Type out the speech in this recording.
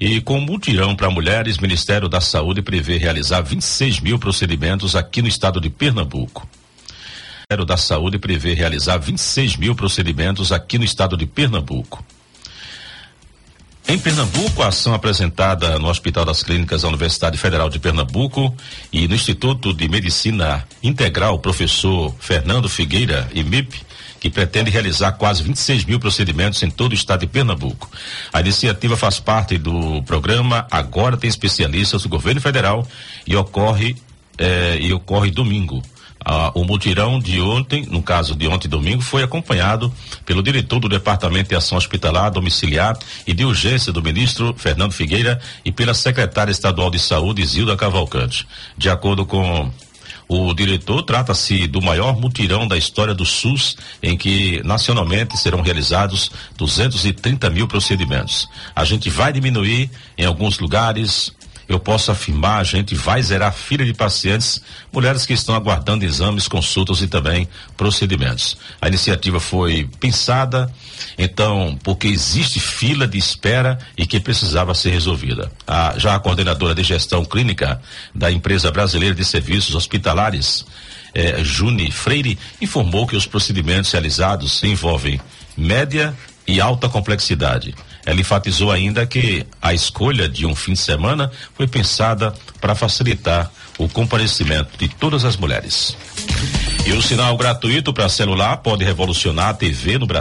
E com mutirão para mulheres, Ministério da Saúde prevê realizar 26 mil procedimentos aqui no estado de Pernambuco. O Ministério da Saúde prevê realizar 26 mil procedimentos aqui no estado de Pernambuco. Em Pernambuco, a ação apresentada no Hospital das Clínicas da Universidade Federal de Pernambuco e no Instituto de Medicina Integral, professor Fernando Figueira, IMIP, que pretende realizar quase 26 mil procedimentos em todo o estado de Pernambuco. A iniciativa faz parte do programa Agora Tem Especialistas do Governo Federal e ocorre domingo. O mutirão de ontem, no caso de ontem domingo, foi acompanhado pelo diretor do Departamento de Ação Hospitalar, Domiciliar e de Urgência do ministro Fernando Figueira e pela secretária estadual de Saúde, Zilda Cavalcante. De acordo com o diretor, trata-se do maior mutirão da história do SUS, em que nacionalmente serão realizados 230 mil procedimentos. A gente vai diminuir em alguns lugares. Eu posso afirmar, a gente vai zerar a fila de pacientes, mulheres que estão aguardando exames, consultas e também procedimentos. A iniciativa foi pensada, então, porque existe fila de espera e que precisava ser resolvida. Já a coordenadora de gestão clínica da Empresa Brasileira de Serviços Hospitalares, Juni Freire, informou que os procedimentos realizados envolvem média e alta complexidade. Ela enfatizou ainda que a escolha de um fim de semana foi pensada para facilitar o comparecimento de todas as mulheres. E o sinal gratuito para celular pode revolucionar a TV no Brasil.